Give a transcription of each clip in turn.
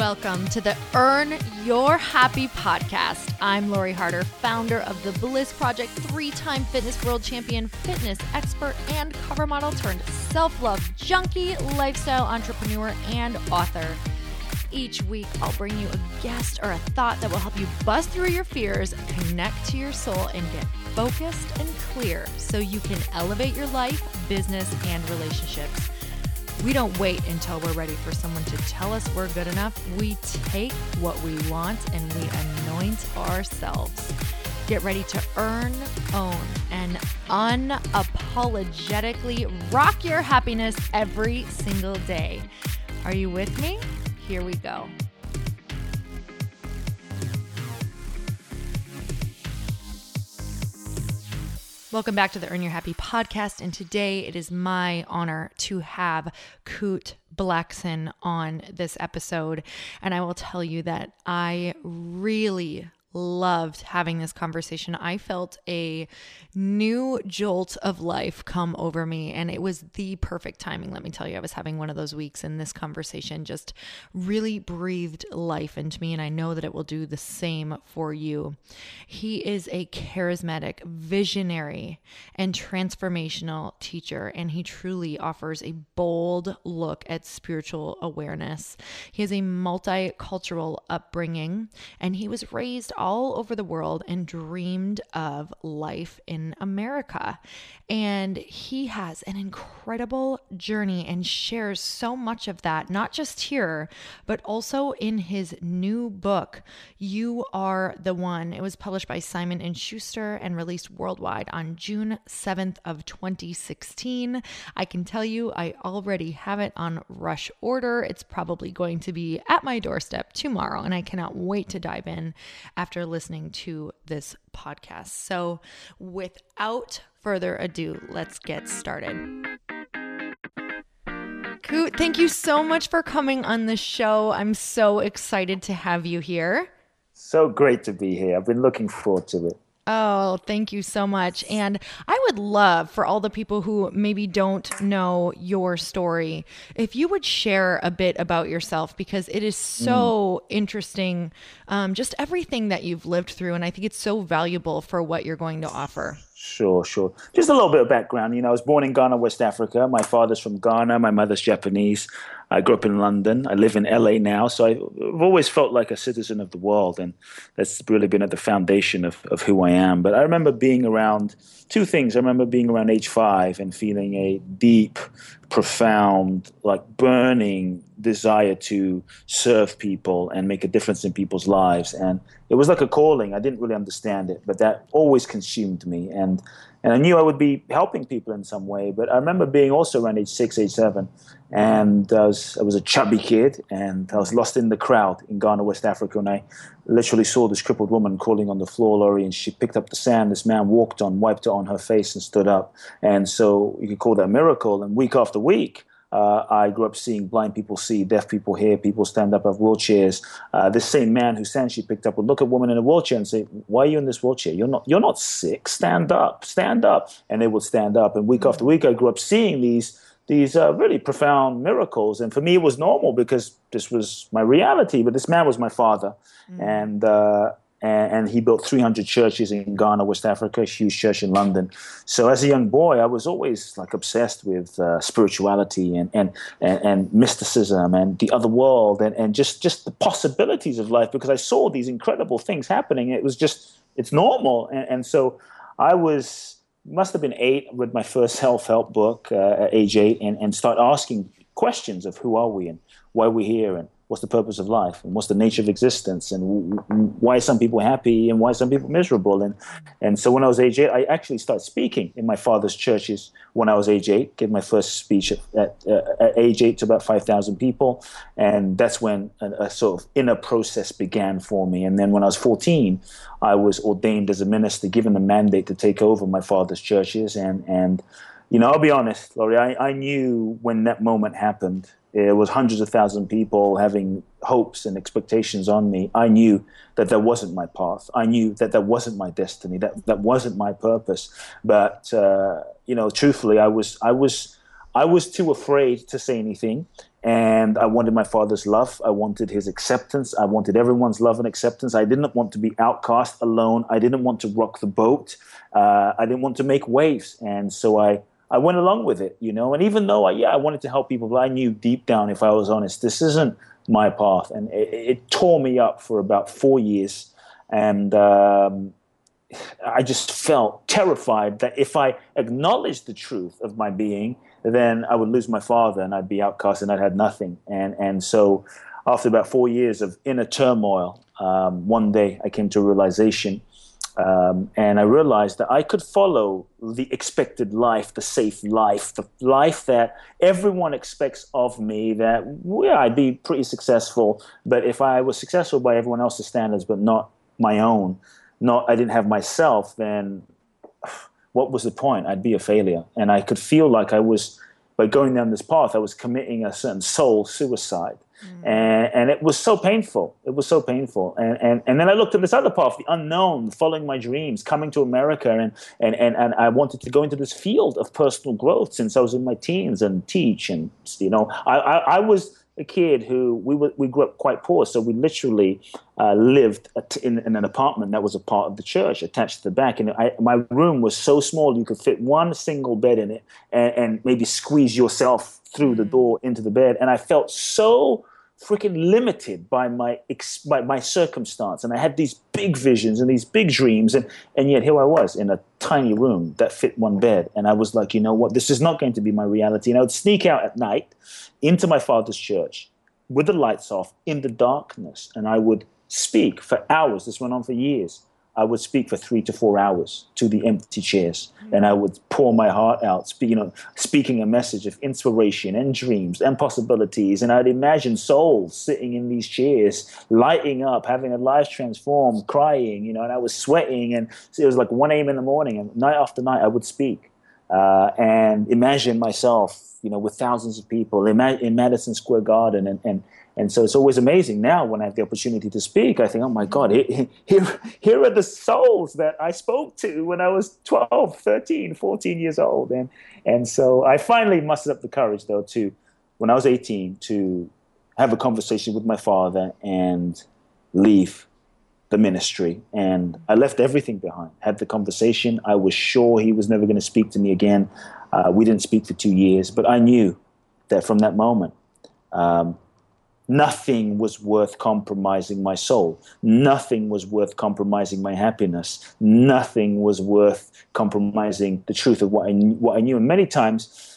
Welcome to the Earn Your Happy podcast. I'm Lori Harder, founder of The Bliss Project, 3-time fitness world champion, fitness expert, and cover model turned self-love junkie, lifestyle entrepreneur, and author. Each week, I'll bring you a guest or a thought that will help you bust through your fears, connect to your soul, and get focused and clear so you can elevate your life, business, and relationships. We don't wait until we're ready for someone to tell us we're good enough. We take what we want and we anoint ourselves. Get ready to earn, own, and unapologetically rock your happiness every single day. Are you with me? Here we go. Welcome back to the Earn Your Happy podcast, and today it is my honor to have Kute Blackson on this episode, and I will tell you that I really loved having this conversation. I felt a new jolt of life come over me, and it was the perfect timing. Let me tell you, I was having one of those weeks, and this conversation just really breathed life into me, and I know that it will do the same for you. He is a charismatic, visionary, and transformational teacher, and he truly offers a bold look at spiritual awareness. He has a multicultural upbringing, and he was raised all over the world and dreamed of life in America. And he has an incredible journey and shares so much of that, not just here, but also in his new book, You Are the One. It was published by Simon & Schuster and released worldwide on June 7th of 2016. I can tell you, I already have it on rush order. It's probably going to be at my doorstep tomorrow, and I cannot wait to dive in after listening to this podcast. So without further ado, let's get started. Kute, thank you so much for coming on the show. I'm so excited to have you here. So great to be here. I've been looking forward to it. Oh, thank you so much. And I would love for all the people who maybe don't know your story, if you would share a bit about yourself, because it is so interesting, just everything that you've lived through. And I think it's so valuable for what you're going to offer. Sure. Just a little bit of background. I was born in Ghana, West Africa. My father's from Ghana. My mother's Japanese. I grew up in London. I live in LA now. So I've always felt like a citizen of the world. And that's really been at the foundation of who I am. But I remember being around two things. I remember being around age 5 and feeling a deep, profound, burning desire to serve people and make a difference in people's lives. And it was like a calling. I didn't really understand it, but that always consumed me. And I knew I would be helping people in some way. But I remember being also around age 6, age 7, and I was a chubby kid, and I was lost in the crowd in Ghana, West Africa, and I literally saw this crippled woman crawling on the floor, Lori, and she picked up the sand this man walked on, wiped it on her face, and stood up. And so you could call that a miracle. And week after week, I grew up seeing blind people see, deaf people hear, people stand up of wheelchairs. This same man whose sand she picked up would look at a woman in a wheelchair and say, "Why are you in this wheelchair? You're not sick. Stand up. And they would stand up. And week after week, I grew up seeing these really profound miracles. And for me, it was normal because this was my reality. But this man was my father, and he built 300 churches in Ghana, West Africa, a huge church in London. So as a young boy, I was always obsessed with spirituality and mysticism and the other world and just the possibilities of life, because I saw these incredible things happening. It's normal. And so I must have been 8, read my first self-help book at age 8 and start asking questions of who are we and why we're here and what's the purpose of life and what's the nature of existence and why are some people happy and why are some people miserable. And so when I was age 8, I actually started speaking in my father's churches when I was age 8, gave my first speech at age 8 to about 5,000 people. And that's when a sort of inner process began for me. And then when I was 14, I was ordained as a minister, given the mandate to take over my father's churches. And I'll be honest, Lori, I knew when that moment happened, it was hundreds of thousands of people having hopes and expectations on me. I knew that that wasn't my path. I knew that that wasn't my destiny. That wasn't my purpose. But truthfully, I was I was too afraid to say anything, and I wanted my father's love. I wanted his acceptance. I wanted everyone's love and acceptance. I didn't want to be outcast, alone. I didn't want to rock the boat. I didn't want to make waves, and so I went along with it, And even though I wanted to help people, but I knew deep down, if I was honest, this isn't my path, and it tore me up for about 4 years, and I just felt terrified that if I acknowledged the truth of my being, then I would lose my father and I'd be outcast and I'd had nothing. And so after about 4 years of inner turmoil, one day I came to a realization, and I realized that I could follow the expected life, the safe life, the life that everyone expects of me, that I'd be pretty successful. But if I was successful by everyone else's standards but not my own, I didn't have myself, then what was the point? I'd be a failure. And I could feel like by going down this path, I was committing a certain soul suicide. And it was so painful. It was so painful. And then I looked at this other path, the unknown, following my dreams, coming to America. And I wanted to go into this field of personal growth since I was in my teens and teach. And, I was a kid who we grew up quite poor. So we literally lived in an apartment that was a part of the church attached to the back. And my room was so small, you could fit one single bed in it and maybe squeeze yourself through the door into the bed. And I felt so freaking limited by my circumstance. And I had these big visions and these big dreams. And yet here I was in a tiny room that fit one bed. And I was like, you know what? This is not going to be my reality. And I would sneak out at night into my father's church with the lights off in the darkness. And I would speak for hours. This went on for years. I would speak for 3 to 4 hours to the empty chairs, and I would pour my heart out, speaking a message of inspiration and dreams and possibilities. And I'd imagine souls sitting in these chairs, lighting up, having their lives transformed, crying, and I was sweating, and it was like 1 a.m. in the morning, and night after night I would speak and imagine myself, with thousands of people in Madison Square Garden, and so it's always amazing now when I have the opportunity to speak. I think, oh, my God, here are the souls that I spoke to when I was 12, 13, 14 years old. And so I finally mustered up the courage, though, when I was 18, to have a conversation with my father and leave the ministry. And I left everything behind, had the conversation. I was sure he was never going to speak to me again. We didn't speak for 2 years, but I knew that from that moment, nothing was worth compromising my soul. Nothing was worth compromising my happiness. Nothing was worth compromising the truth of what I knew. And many times,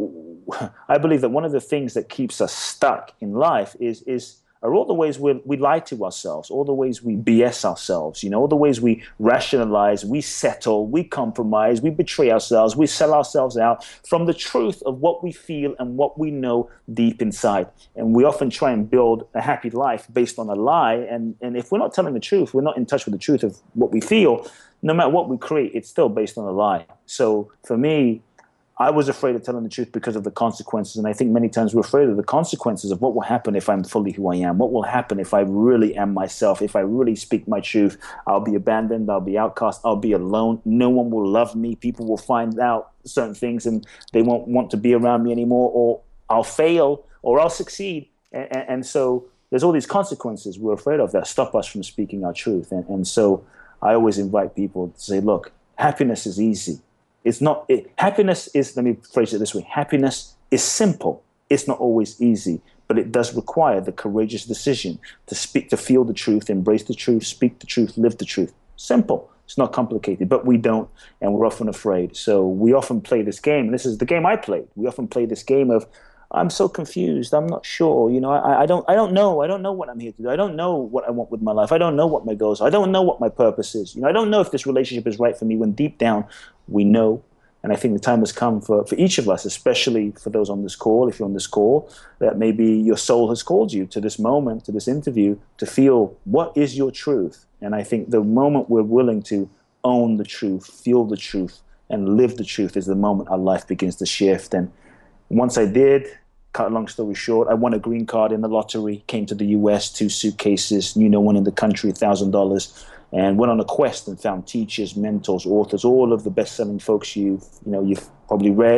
I believe that one of the things that keeps us stuck in life are all the ways we lie to ourselves, all the ways we BS ourselves, all the ways we rationalize, we settle, we compromise, we betray ourselves, we sell ourselves out from the truth of what we feel and what we know deep inside. And we often try and build a happy life based on a lie. And if we're not telling the truth, we're not in touch with the truth of what we feel, no matter what we create, it's still based on a lie. So for me, I was afraid of telling the truth because of the consequences. And I think many times we're afraid of the consequences of what will happen if I'm fully who I am. What will happen if I really am myself? If I really speak my truth, I'll be abandoned. I'll be outcast. I'll be alone. No one will love me. People will find out certain things and they won't want to be around me anymore, or I'll fail or I'll succeed. And so there's all these consequences we're afraid of that stop us from speaking our truth. And so I always invite people to say, look, happiness is easy. Happiness is, let me phrase it this way, happiness is simple. It's not always easy, but it does require the courageous decision to speak, to feel the truth, embrace the truth, speak the truth, live the truth. Simple. It's not complicated, but we don't, and we're often afraid. So we often play this game, and this is the game I played. We often play this game of, I'm so confused. I'm not sure. I don't know. I don't know what I'm here to do. I don't know what I want with my life. I don't know what my goals are. I don't know what my purpose is. I don't know if this relationship is right for me, when deep down we know. And I think the time has come for each of us, especially for those on this call, if you're on this call, that maybe your soul has called you to this moment, to this interview, to feel what is your truth. And I think the moment we're willing to own the truth, feel the truth, and live the truth is the moment our life begins to shift. And once I did, cut a long story short, I won a green card in the lottery, came to the US, 2 suitcases, knew no one in the country, $1,000, and went on a quest and found teachers, mentors, authors, all of the best-selling folks you've probably read,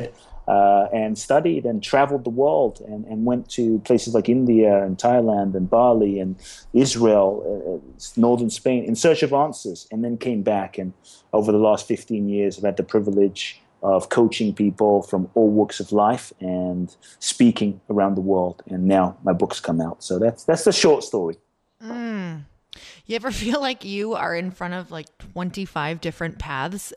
and studied and traveled the world and went to places like India and Thailand and Bali and Israel, northern Spain, in search of answers, and then came back. And over the last 15 years, I've had the privilege of coaching people from all walks of life and speaking around the world. And now my book's come out. So that's the short story. You ever feel like you are in front of like 25 different paths?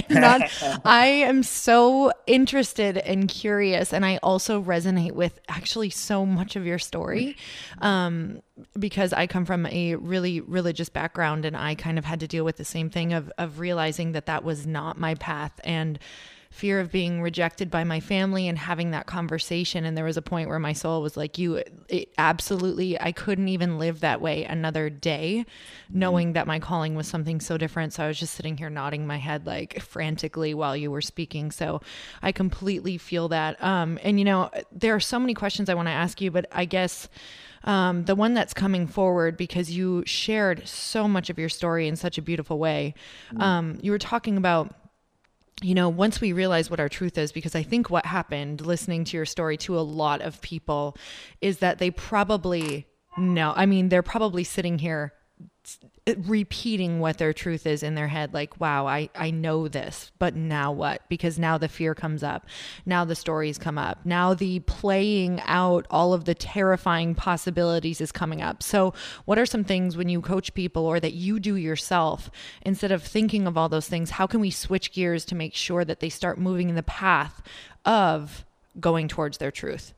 I am so interested and curious, and I also resonate with actually so much of your story, because I come from a really religious background, and I kind of had to deal with the same thing of realizing that was not my path, and fear of being rejected by my family and having that conversation. And there was a point where my soul was like, absolutely, I couldn't even live that way another day, knowing that my calling was something so different. So I was just sitting here nodding my head like frantically while you were speaking. So I completely feel that. And there are so many questions I want to ask you, but I guess the one that's coming forward, because you shared so much of your story in such a beautiful way. You were talking about, once we realize what our truth is, because I think what happened listening to your story to a lot of people is that they probably know, they're probably sitting here repeating what their truth is in their head. Like, wow, I know this, but now what? Because now the fear comes up. Now the stories come up. Now the playing out all of the terrifying possibilities is coming up. So what are some things when you coach people or that you do yourself, instead of thinking of all those things, how can we switch gears to make sure that they start moving in the path of going towards their truth?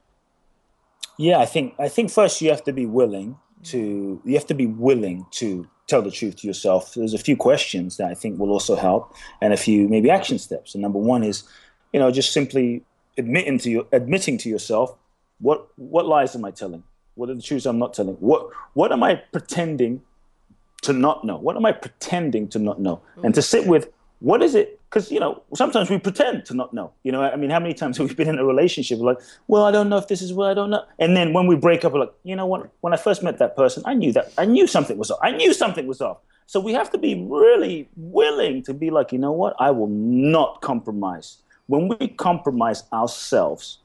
Yeah, I think first you have to be willing to tell the truth to yourself. There's a few questions that I think will also help, and a few maybe action steps. And number one is, just simply admitting to yourself, what lies am I telling? What are the truths I'm not telling? What am I pretending to not know? What am I pretending to not know? And to sit with, what is it? Because, sometimes we pretend to not know. How many times have we been in a relationship like, well, I don't know if this is what I don't know. And then when we break up, we're like, what? When I first met that person, I knew something was off. So we have to be really willing to be like, what? I will not compromise. When we compromise ourselves,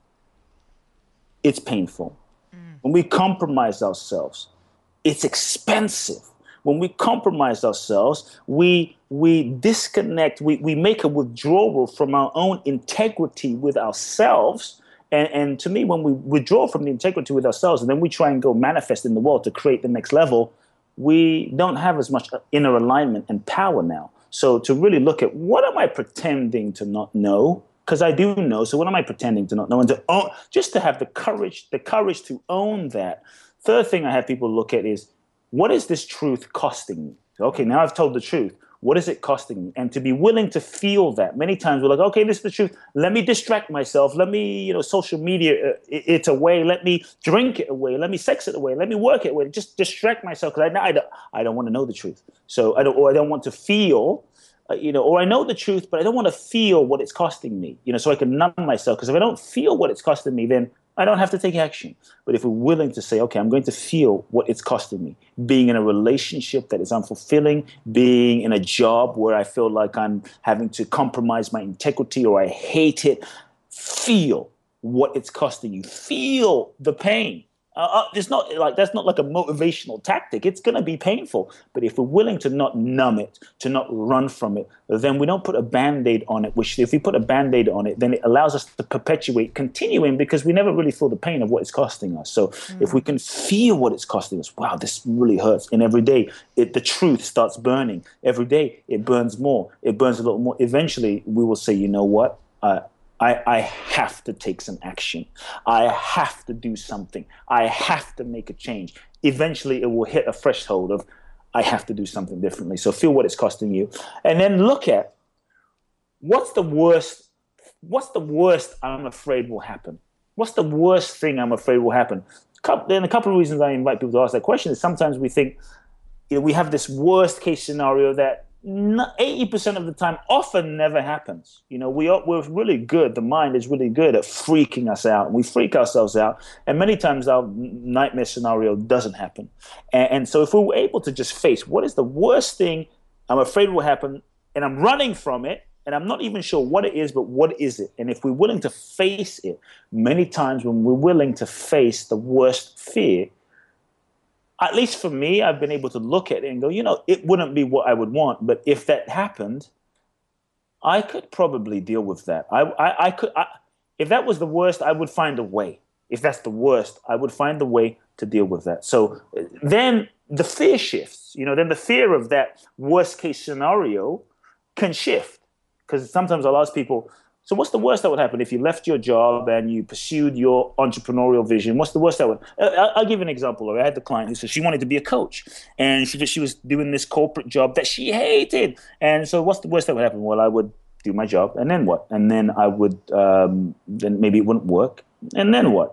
it's painful. When we compromise ourselves, it's expensive. When we compromise ourselves, we disconnect, we make a withdrawal from our own integrity with ourselves. And to me, when we withdraw from the integrity with ourselves and then we try and go manifest in the world to create the next level, we don't have as much inner alignment and power now. So to really look at, what am I pretending to not know? Because I do know. So what am I pretending to not know? And just to have the courage to own that. Third thing I have people look at is, what is this truth costing me? Okay, now I've told the truth. What is it costing me? And to be willing to feel that. Many times we're like, okay, this is the truth. Let me distract myself. Let me, social media it away. Let me drink it away. Let me sex it away. Let me work it away. Just distract myself, because I don't want to know the truth. So I don't want to feel, or I know the truth, but I don't want to feel what it's costing me. So I can numb myself. Because if I don't feel what it's costing me, then I don't have to take action. But if we're willing to say, okay, I'm going to feel what it's costing me, being in a relationship that is unfulfilling, being in a job where I feel like I'm having to compromise my integrity or I hate it, feel what it's costing you. Feel the pain. That's not like a motivational tactic. It's going to be painful. But if we're willing to not numb it, to not run from it, then we don't put a Band-Aid on it, which if we put a Band-Aid on it, then it allows us to perpetuate, continuing, because we never really feel the pain of what it's costing us. So if we can feel what it's costing us, wow, this really hurts. And every day, the truth starts burning. Every day, it burns more. It burns a little more. Eventually, we will say, you know what? I have to take some action. I have to do something. I have to make a change. Eventually, it will hit a threshold of, I have to do something differently. So feel what it's costing you. And then look at, what's the worst I'm afraid will happen? What's the worst thing I'm afraid will happen? Then a couple of reasons I invite people to ask that question is, sometimes we think, we have this worst case scenario that 80% of the time often never happens. We're really good. The mind is really good at freaking us out. We freak ourselves out, and many times our nightmare scenario doesn't happen. And so if we were able to just face, what is the worst thing I'm afraid will happen, and I'm running from it, and I'm not even sure what it is, but what is it? And if we're willing to face it, many times when we're willing to face the worst fear, at least for me, I've been able to look at it and go, it wouldn't be what I would want, but if that happened, I could probably deal with that. I could, if that was the worst, I would find a way. If that's the worst, I would find a way to deal with that. So then the fear shifts, then the fear of that worst case scenario can shift. Because sometimes I'll ask people, so what's the worst that would happen if you left your job and you pursued your entrepreneurial vision? What's the worst that would? I'll give you an example. I had the client who said she wanted to be a coach, and she was doing this corporate job that she hated. And so, what's the worst that would happen? Well, I would do my job, and then what? And then I would, then maybe it wouldn't work, and then what?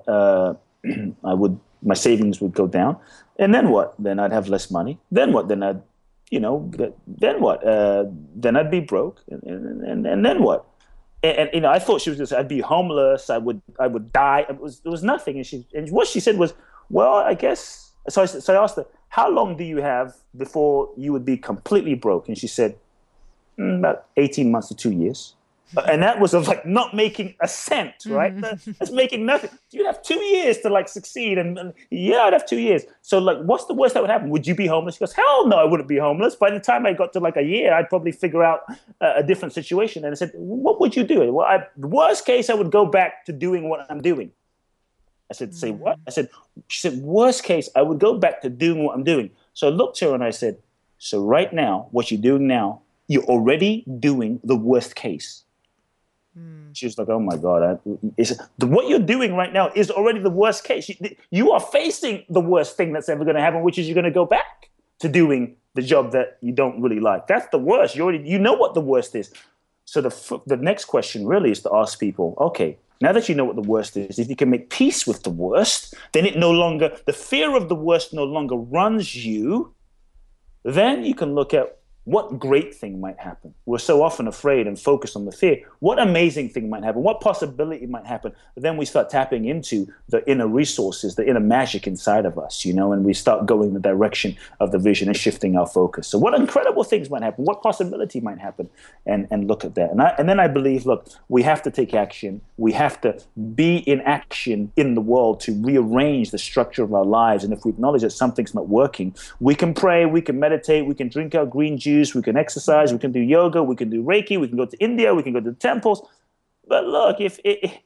My savings would go down, and then what? Then I'd have less money. Then what? Then I'd, then what? Then I'd be broke, and then what? And I thought she was going to say, I'd be homeless, I would die. It was nothing. And what she said was, well, I guess. So I asked her, how long do you have before you would be completely broke? And she said, about 18 months to 2 years. And that was of not making a cent, right? That's making nothing. You'd have 2 years to succeed. And yeah, I'd have 2 years. So what's the worst that would happen? Would you be homeless? She goes, hell no, I wouldn't be homeless. By the time I got to a year, I'd probably figure out a different situation. And I said, what would you do? Well, worst case, I would go back to doing what I'm doing. I said, say what? She said, worst case, I would go back to doing what I'm doing. So I looked at her and I said, so right now, what you're doing now, you're already doing the worst case. She was like, oh my God, what you're doing right now is already the worst case. You are facing the worst thing that's ever going to happen, which is you're going to go back to doing the job that you don't really like. That's the worst. You know what the worst is. So the next question really is to ask people, okay, now that you know what the worst is, if you can make peace with the worst, then the fear of the worst no longer runs you, then you can look at what great thing might happen. We're so often afraid and focused on the fear. What amazing thing might happen? What possibility might happen? But then we start tapping into the inner resources, the inner magic inside of us, and we start going the direction of the vision and shifting our focus. So what incredible things might happen? What possibility might happen? And look at that. And then I believe, look, we have to take action. We have to be in action in the world to rearrange the structure of our lives. And if we acknowledge that something's not working, we can pray, we can meditate, we can drink our green juice, we can exercise, we can do yoga, we can do Reiki, we can go to India, we can go to the temples. But look, if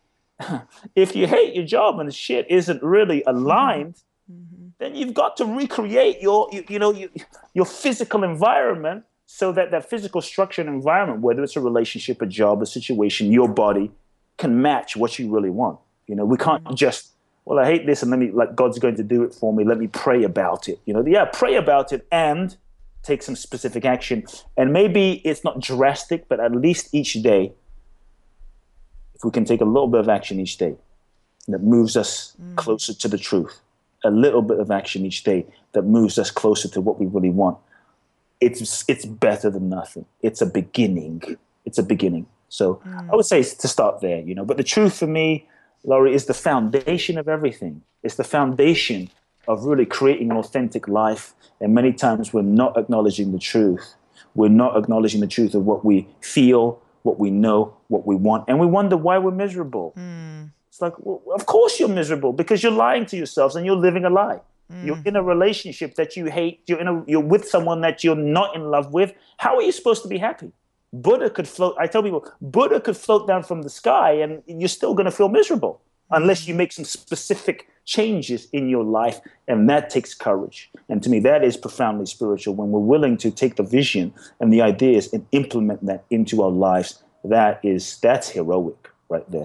you hate your job and the shit isn't really aligned, then you've got to recreate your physical environment so that physical structure and environment, whether it's a relationship, a job, a situation, your body, can match what you really want. We can't just, well, I hate this and God's going to do it for me. Let me pray about it. Pray about it and take some specific action. And maybe it's not drastic, but at least each day, if we can take a little bit of action each day that moves us closer to the truth, a little bit of action each day that moves us closer to what we really want, it's better than nothing. It's a beginning. So I would say to start there, But the truth for me, Laurie, is the foundation of everything. It's the foundation of really creating an authentic life. And many times we're not acknowledging the truth. We're not acknowledging the truth of what we feel, what we know, what we want. And we wonder why we're miserable. It's like, well, of course you're miserable because you're lying to yourselves and you're living a lie. You're in a relationship that you hate. You're with someone that you're not in love with. How are you supposed to be happy? Buddha could float. I tell people, Buddha could float down from the sky and you're still going to feel miserable unless you make some specific changes in your life. And that takes courage. And to me, that is profoundly spiritual. When we're willing to take the vision and the ideas and implement that into our lives, that's heroic right there.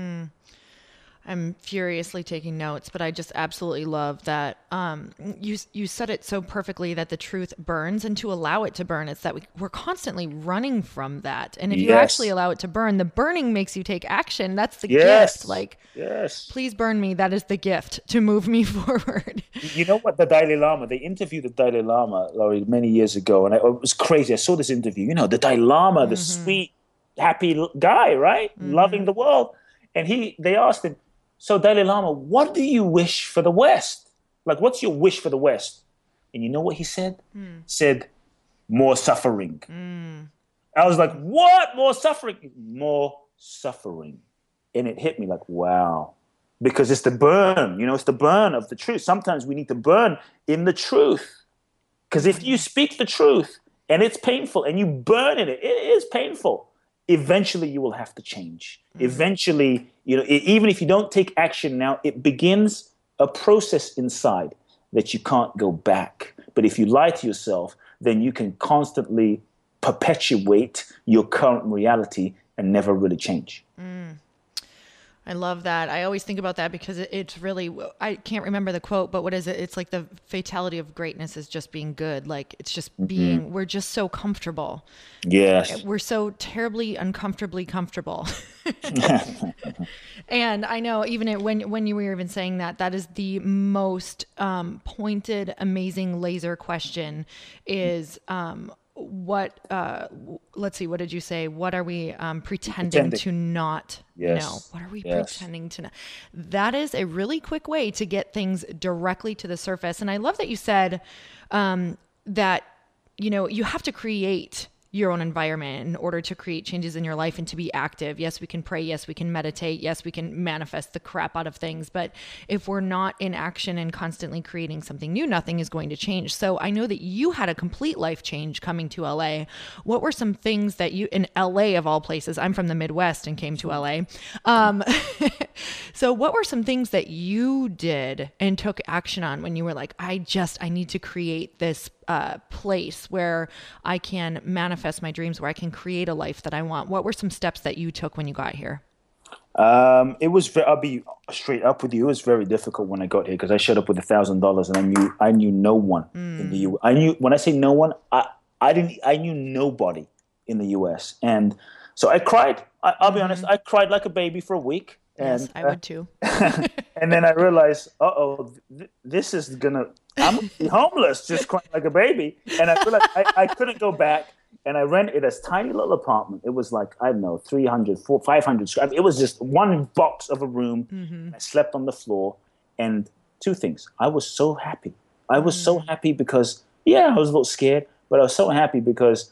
I'm furiously taking notes, but I just absolutely love that you said it so perfectly that the truth burns, and to allow it to burn, it's that we're constantly running from that. And if you actually allow it to burn, the burning makes you take action. That's the gift. Please burn me. That is the gift to move me forward. You know what? The Dalai Lama, they interviewed the Dalai Lama, Laurie, many years ago. And it was crazy. I saw this interview. The Dalai Lama, the sweet, happy guy, right? Loving the world. And they asked him, so Dalai Lama, what do you wish for the West? What's your wish for the West? And you know what he said? Said, more suffering. I was like, what? More suffering? More suffering. And it hit me like, wow. Because it's the burn, it's the burn of the truth. Sometimes we need to burn in the truth. Because if you speak the truth and it's painful and you burn in it, it is painful. Eventually you will have to change. Eventually, even if you don't take action now, it begins a process inside that you can't go back. But if you lie to yourself, then you can constantly perpetuate your current reality and never really change. I love that. I always think about that because it's really, I can't remember the quote, but what is it? It's like the fatality of greatness is just being good. Like it's just being, we're just so comfortable. Yes. We're so terribly uncomfortably comfortable. And I know even when you were even saying that is the most pointed, amazing laser question is, let's see, what did you say? What are we pretending to not know? What are we pretending to know? That is a really quick way to get things directly to the surface. And I love that you said that, you have to create your own environment in order to create changes in your life and to be active. Yes, we can pray. Yes, we can meditate. Yes, we can manifest the crap out of things. But if we're not in action and constantly creating something new, nothing is going to change. So I know that you had a complete life change coming to LA. What were some things that you, in LA of all places, I'm from the Midwest and came to LA. So what were some things that you did and took action on when you were like, I need to create this place where I can manifest my dreams, where I can create a life that I want? What were some steps that you took when you got here? I'll be straight up with you. It was very difficult when I got here because I showed up with $1,000 and I knew no one in the U. When I say no one, I knew nobody in the US. And so I cried. I'll be honest. I cried like a baby for a week. And, yes, I would too. And then I realized, this is I'm gonna be homeless, just crying like a baby. And I realized I couldn't go back. And I rented this tiny little apartment. It was like, I don't know, 300, 400, 500 square. It was just one box of a room. I slept on the floor. And two things. I was so happy. I was so happy because, I was a little scared, but I was so happy because,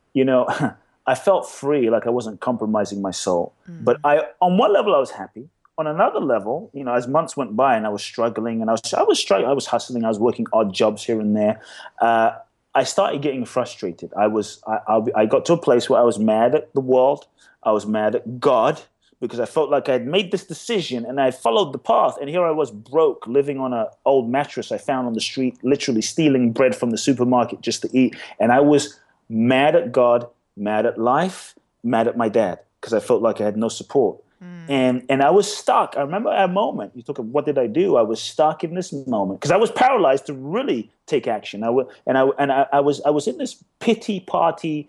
I felt free, like I wasn't compromising my soul. But on one level, I was happy. On another level, as months went by and I was struggling and I was struggling, I was hustling, I was working odd jobs here and there. I started getting frustrated. I got to a place where I was mad at the world. I was mad at God because I felt like I had made this decision and I followed the path. And here I was broke, living on an old mattress I found on the street, literally stealing bread from the supermarket just to eat. And I was mad at God, mad at life, mad at my dad because I felt like I had no support. And I was stuck. I remember a moment. You talk of what did I do? I was stuck in this moment because I was paralyzed to really take action. I was in this pity party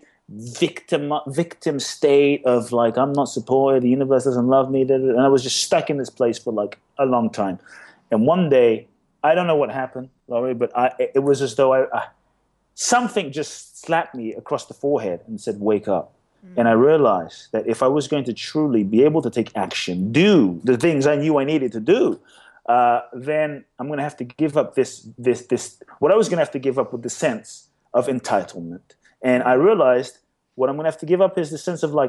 victim state of like, I'm not supported. The universe doesn't love me. And I was just stuck in this place for like a long time. And one day, I don't know what happened, Laurie, but it was as though something just slapped me across the forehead and said, wake up. And I realized that if I was going to truly be able to take action, do the things I knew I needed to do, then I'm going to have to give up this. What I was going to have to give up with the sense of entitlement. And I realized what I'm going to have to give up is the sense of like,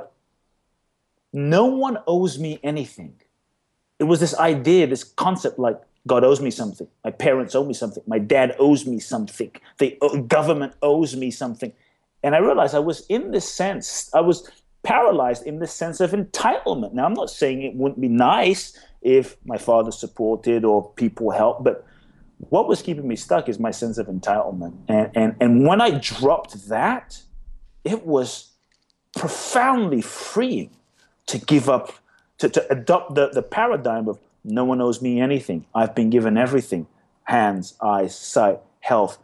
no one owes me anything. It was this idea, this concept like God owes me something. My parents owe me something. My dad owes me something. The government owes me something. And I realized I was in this sense, I was paralyzed in this sense of entitlement. Now, I'm not saying it wouldn't be nice if my father supported or people helped, but what was keeping me stuck is my sense of entitlement. And when I dropped that, it was profoundly freeing to give up, to adopt the paradigm of no one owes me anything. I've been given everything, hands, eyes, sight, health.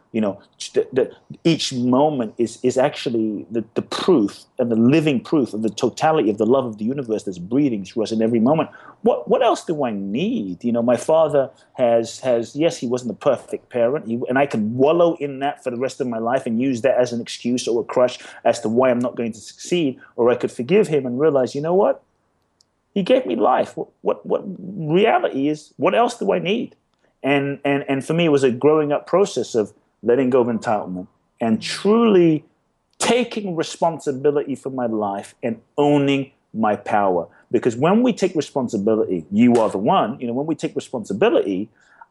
Each moment is actually the proof and the living proof of the totality of the love of the universe that's breathing through us in every moment. What else do I need? My father has yes, he wasn't the perfect parent, and I can wallow in that for the rest of my life and use that as an excuse or a crutch as to why I'm not going to succeed. Or I could forgive him and realize, you know what? He gave me life. What reality is? What else do I need? And for me, it was a growing up process of letting go of entitlement and truly taking responsibility for my life and owning my power. Because when we take responsibility, you are the one, when we take responsibility,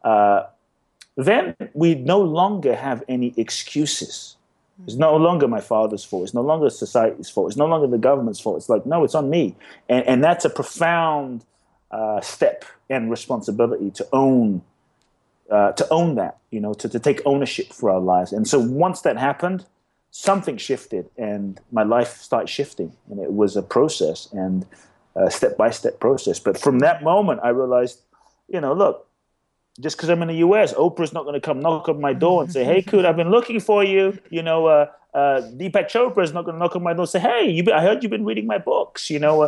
then we no longer have any excuses. It's no longer my father's fault. It's no longer society's fault. It's no longer the government's fault. It's like, no, it's on me. And that's a profound step and responsibility to own that, to take ownership for our lives. And so once that happened, something shifted and my life started shifting. And it was a process and a step-by-step process. But from that moment, I realized, look, just because I'm in the U.S., Oprah's not going to come knock on my door and say, "Hey, Kute, I've been looking for you." Deepak Chopra's not going to knock on my door and say, "Hey, I heard you've been reading my books." No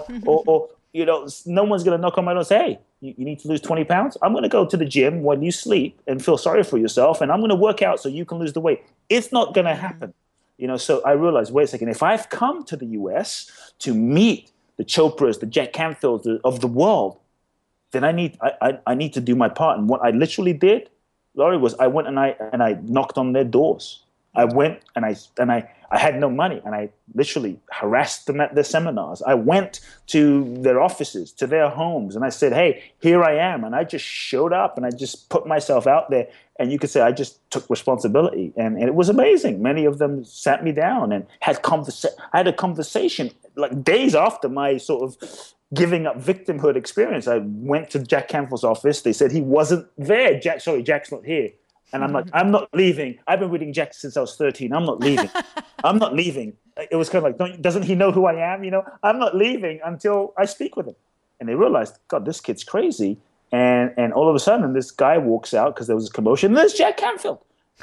one's going to knock on my door and say, "Hey, you need to lose 20 pounds. I'm going to go to the gym when you sleep and feel sorry for yourself, and I'm going to work out so you can lose the weight." It's not going to happen. So I realized, wait a second, if I've come to the U.S. to meet the Chopras, the Jack Canfields of the world, then I need to do my part. And what I literally did, Laurie, was I went and I knocked on their doors. I went and I had no money, and I literally harassed them at their seminars. I went to their offices, to their homes, and I said, "Hey, here I am." And I just showed up and I just put myself out there. And you could say I just took responsibility, and it was amazing. Many of them sat me down and I had a conversation like days after my sort of giving up victimhood experience. I went to Jack Canfield's office. They said he wasn't there. Jack's not here. And I'm like, I'm not leaving. I've been reading Jack since I was 13. I'm not leaving. I'm not leaving. It was kind of like, doesn't he know who I am? I'm not leaving until I speak with him. And they realized, God, this kid's crazy. And all of a sudden, this guy walks out because there was a commotion. And there's Jack Canfield.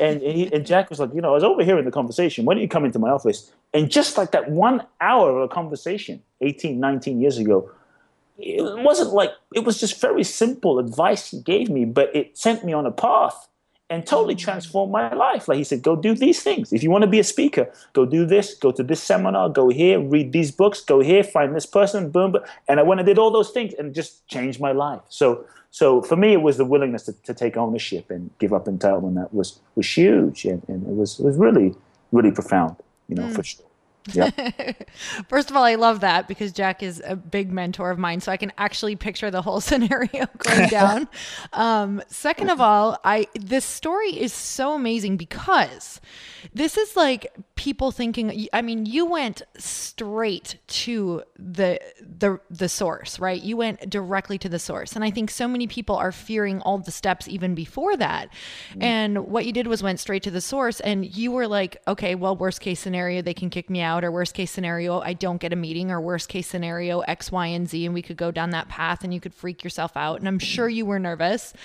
And Jack was like, I was overhearing the conversation. Why don't you come into my office? And just like that 1 hour of a conversation, 18, 19 years ago, it was just very simple advice he gave me, but it sent me on a path and totally transformed my life. Like he said, go do these things. If you want to be a speaker, go do this, go to this seminar, go here, read these books, go here, find this person, boom. And I went and did all those things and just changed my life. So for me, it was the willingness to take ownership and give up entitlement that was huge. And it was really, really profound, for sure. Yeah. First of all, I love that because Jack is a big mentor of mine, so I can actually picture the whole scenario going down. Second of all, this story is so amazing because this is like people thinking, you went straight to the source, right? You went directly to the source. And I think so many people are fearing all the steps even before that. And what you did was went straight to the source, and you were like, okay, well, worst case scenario, they can kick me out, or worst case scenario, I don't get a meeting, or worst case scenario, X, Y, and Z. And we could go down that path and you could freak yourself out. And I'm sure you were nervous.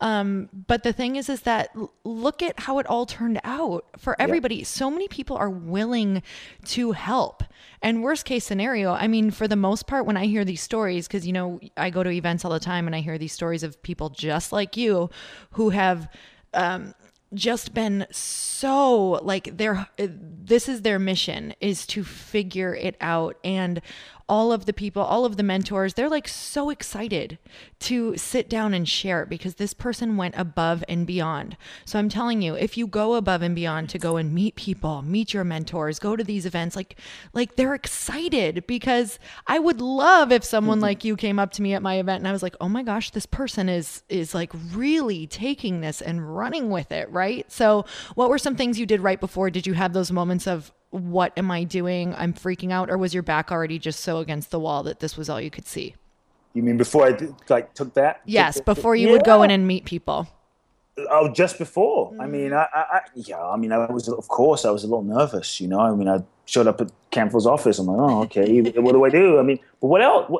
But the thing is that look at how it all turned out for everybody. Yeah. So many people are willing to help. And worst case scenario, for the most part, when I hear these stories, because, I go to events all the time and I hear these stories of people just like you who have, just been so like this is their mission, is to figure it out. And all of the people, all of the mentors, they're like so excited to sit down and share it because this person went above and beyond. So I'm telling you, if you go above and beyond to go and meet people, meet your mentors, go to these events, like they're excited, because I would love if someone like you came up to me at my event and I was like, oh my gosh, this person is like really taking this and running with it, right? So what were some things you did right before? Did you have those moments of, what am I doing? I'm freaking out. Or was your back already just so against the wall that this was all you could see? You mean before I took that? Yes, before you would go in and meet people. Oh, just before. I was, of course, I was a little nervous, I showed up at Canfield's office. I'm like, oh, okay, what do I do? But what else?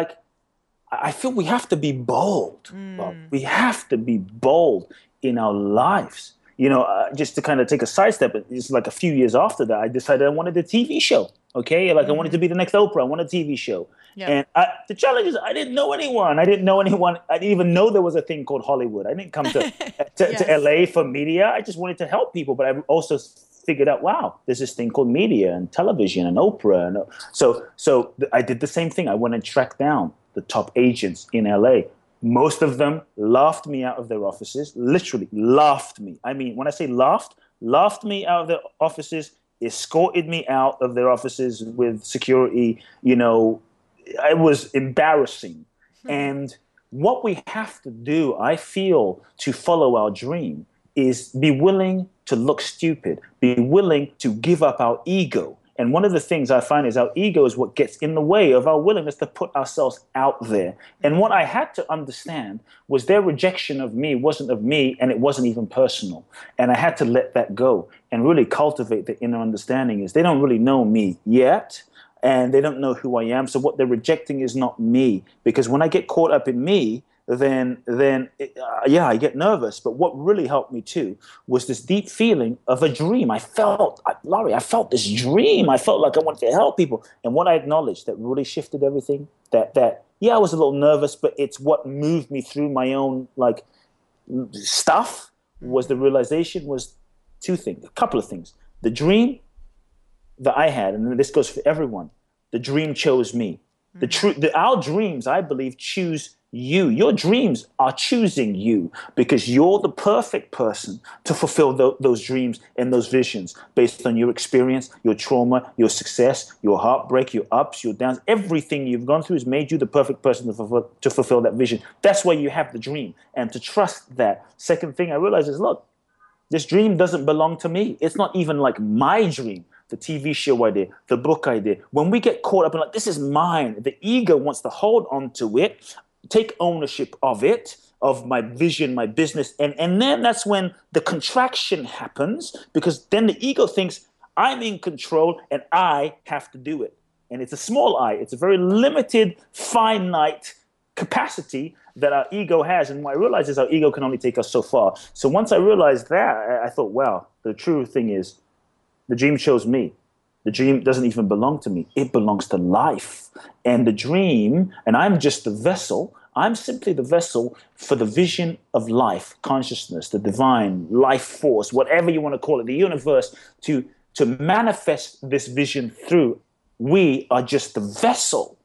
I feel we have to be bold. We have to be bold in our lives. Just to kind of take a sidestep, it's like a few years after that, I decided I wanted a TV show. Okay, I wanted to be the next Oprah. I wanted a TV show. Yep. And the challenge is I didn't know anyone. I didn't even know there was a thing called Hollywood. I didn't come to LA for media. I just wanted to help people. But I also figured out, wow, there's this thing called media and television and Oprah. And so I did the same thing. I went and tracked down the top agents in LA. Most of them laughed me out of their offices, literally laughed me. When I say laughed me out of their offices escorted me out of their offices with security. It was embarrassing. And what we have to do, I feel, to follow our dream is be willing to look stupid, be willing to give up our ego. And one of the things I find is our ego is what gets in the way of our willingness to put ourselves out there. And what I had to understand was their rejection of me wasn't of me, and it wasn't even personal. And I had to let that go and really cultivate the inner understanding is they don't really know me yet, and they don't know who I am. So what they're rejecting is not me. Because when I get caught up in me, then I get nervous. But what really helped me too was this deep feeling of a dream. Laurie, I felt this dream. I felt like I wanted to help people. And what I acknowledged that really shifted everything, I was a little nervous, but it's what moved me through my own stuff, was the realization was a couple of things. The dream that I had, and this goes for everyone, the dream chose me. Our dreams, I believe, choose you. Your dreams are choosing you because you're the perfect person to fulfill those dreams and those visions based on your experience, your trauma, your success, your heartbreak, your ups, your downs. Everything you've gone through has made you the perfect person to fulfill that vision. That's why you have the dream, and to trust that. Second thing I realized is, look, this dream doesn't belong to me. It's not even like my dream. The TV show idea, the book idea. When we get caught up in this is mine, the ego wants to hold on to it, take ownership of it, of my vision, my business. And then that's when the contraction happens, because then the ego thinks I'm in control and I have to do it. And it's a small I. It's a very limited, finite capacity that our ego has. And what I realized is our ego can only take us so far. So once I realized that, I thought, wow, the true thing is, the dream chose me. The dream doesn't even belong to me. It belongs to life. And the dream, and I'm just the vessel, I'm simply the vessel for the vision of life, consciousness, the divine life force, whatever you want to call it, the universe, to manifest this vision through. We are just the vessel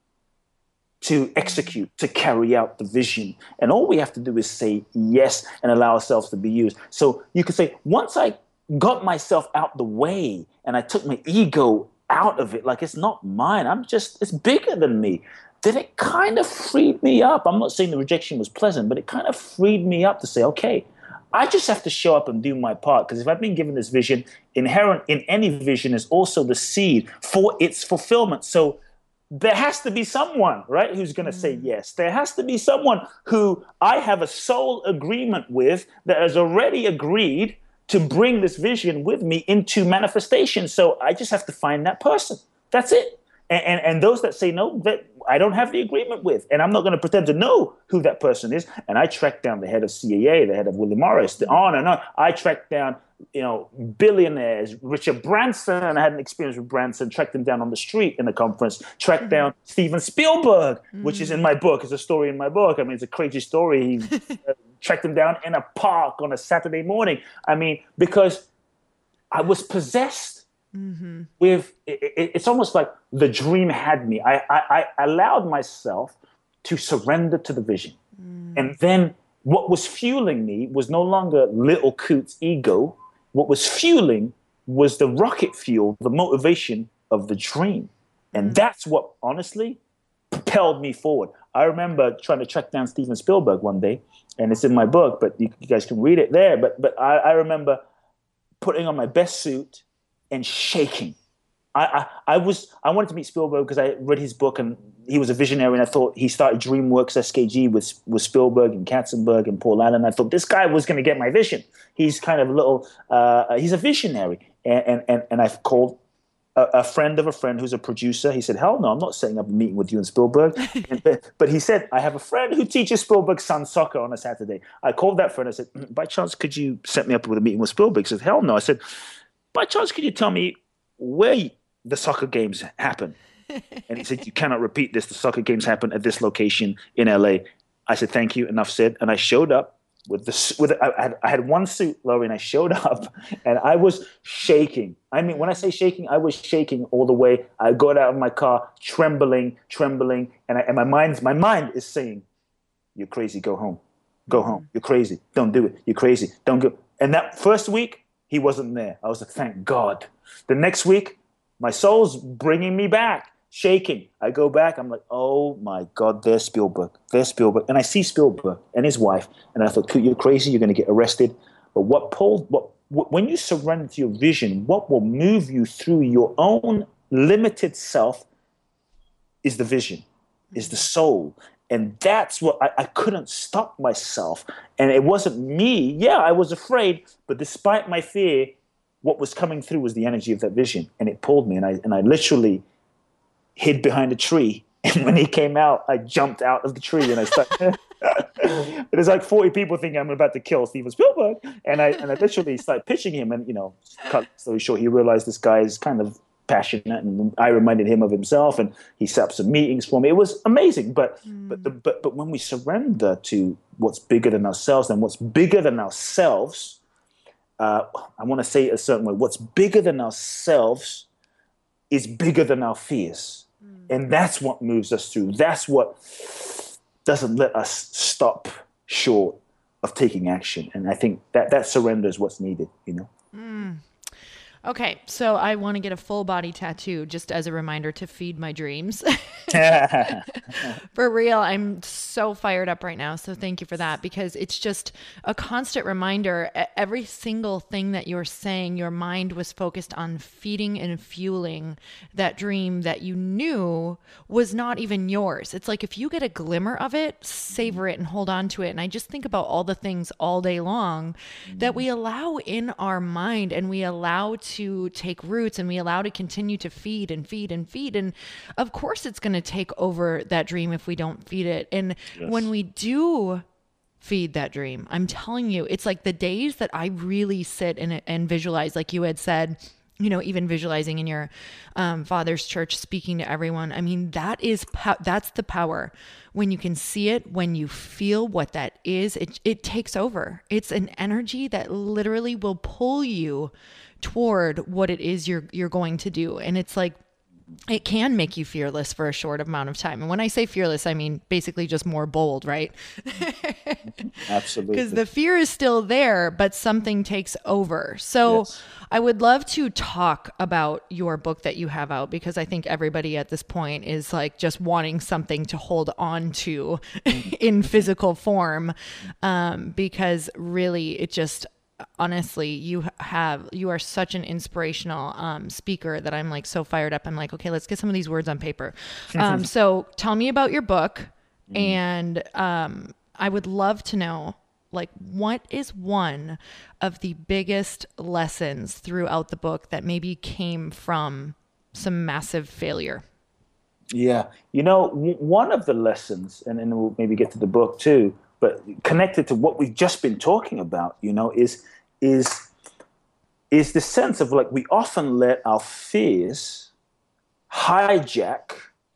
to execute, to carry out the vision. And all we have to do is say yes and allow ourselves to be used. So you could say, once I got myself out the way and I took my ego out of it, like it's not mine, it's bigger than me, then it kind of freed me up. I'm not saying the rejection was pleasant, but it kind of freed me up to say, okay, I just have to show up and do my part. Because if I've been given this vision, inherent in any vision is also the seed for its fulfillment. So there has to be someone, right, who's going to say yes. There has to be someone who I have a soul agreement with that has already agreed to bring this vision with me into manifestation. So I just have to find that person. That's it. And those that say no, that I don't have the agreement with, and I'm not going to pretend to know who that person is. And I tracked down the head of CAA, the head of William Morris, on and on. I tracked down, billionaires, Richard Branson. I had an experience with Branson, tracked him down on the street in the conference, tracked down Steven Spielberg, which is in my book. It's a story in my book. I mean, it's a crazy story. He tracked him down in a park on a Saturday morning. I mean, because I was possessed with, it's almost like the dream had me. I allowed myself to surrender to the vision. And then what was fueling me was no longer little Coot's ego. What was fueling was the rocket fuel, the motivation of the dream. And that's what, honestly, propelled me forward. I remember trying to track down Steven Spielberg one day, and it's in my book, but you guys can read it there. But I remember putting on my best suit and shaking. I wanted to meet Spielberg because I read his book and he was a visionary, and I thought he started DreamWorks SKG with Spielberg and Katzenberg and Paul Allen. I thought this guy was going to get my vision. He's kind of a little, he's a visionary. And I've called a friend of a friend who's a producer. He said, hell no, I'm not setting up a meeting with you and Spielberg. But he said, I have a friend who teaches Spielberg's son soccer on a Saturday. I called that friend. I said, by chance, could you set me up with a meeting with Spielberg? He said, hell no. I said, by chance, could you tell me where the soccer games happen? And he said, you cannot repeat this. The soccer games happen at this location in LA. I said, thank you. Enough said. And I showed up I had one suit, Laurie, and I showed up and I was shaking. I mean, when I say shaking, I was shaking all the way. I got out of my car, trembling. And my mind is saying, you're crazy. Go home. Go home. You're crazy. Don't do it. You're crazy. Don't go. And that first week, he wasn't there. I was like, thank God. The next week, my soul's bringing me back, shaking. I go back. I'm like, oh my God, there's Spielberg. There's Spielberg. And I see Spielberg and his wife. And I thought, you're crazy. You're going to get arrested. But when you surrender to your vision, what will move you through your own limited self is the vision, is the soul. And that's what I couldn't stop myself. And it wasn't me. Yeah, I was afraid. But despite my fear, what was coming through was the energy of that vision. And it pulled me. And I literally hid behind a tree. And when he came out, I jumped out of the tree and I started. There's like 40 people thinking I'm about to kill Steven Spielberg. And I literally started pitching him. And, cut story short, he realized this guy is kind of passionate, and I reminded him of himself, and he set up some meetings for me. It was amazing. But when we surrender to what's bigger than ourselves, and what's bigger than ourselves, I want to say it a certain way. What's bigger than ourselves is bigger than our fears. And that's what moves us through. That's what doesn't let us stop short of taking action. And I think that surrender is what's needed, Okay, so I want to get a full body tattoo just as a reminder to feed my dreams. For real, I'm so fired up right now. So thank you for that, because it's just a constant reminder. Every single thing that you're saying, your mind was focused on feeding and fueling that dream that you knew was not even yours. It's like if you get a glimmer of it, savor it and hold on to it. And I just think about all the things all day long that we allow in our mind, and we allow to take roots, and we allow to continue to feed and feed and feed. And of course it's going to take over that dream if we don't feed it. And when we do feed that dream, I'm telling you, it's like the days that I really sit and visualize, like you had said, even visualizing in your father's church, speaking to everyone. I mean, that's the power. When you can see it, when you feel what that is, it takes over. It's an energy that literally will pull you toward what it is you're going to do. And it's like, it can make you fearless for a short amount of time. And when I say fearless, I mean basically just more bold, right? Absolutely. Because the fear is still there, but something takes over. So I would love to talk about your book that you have out, because I think everybody at this point is like just wanting something to hold on to in physical form. Because really it just, honestly, you are such an inspirational speaker that I'm like so fired up. I'm like, okay, let's get some of these words on paper. So tell me about your book. And I would love to know, like, what is one of the biggest lessons throughout the book that maybe came from some massive failure? Yeah. One of the lessons, and then we'll maybe get to the book too, but connected to what we've just been talking about, is the sense of, like, we often let our fears hijack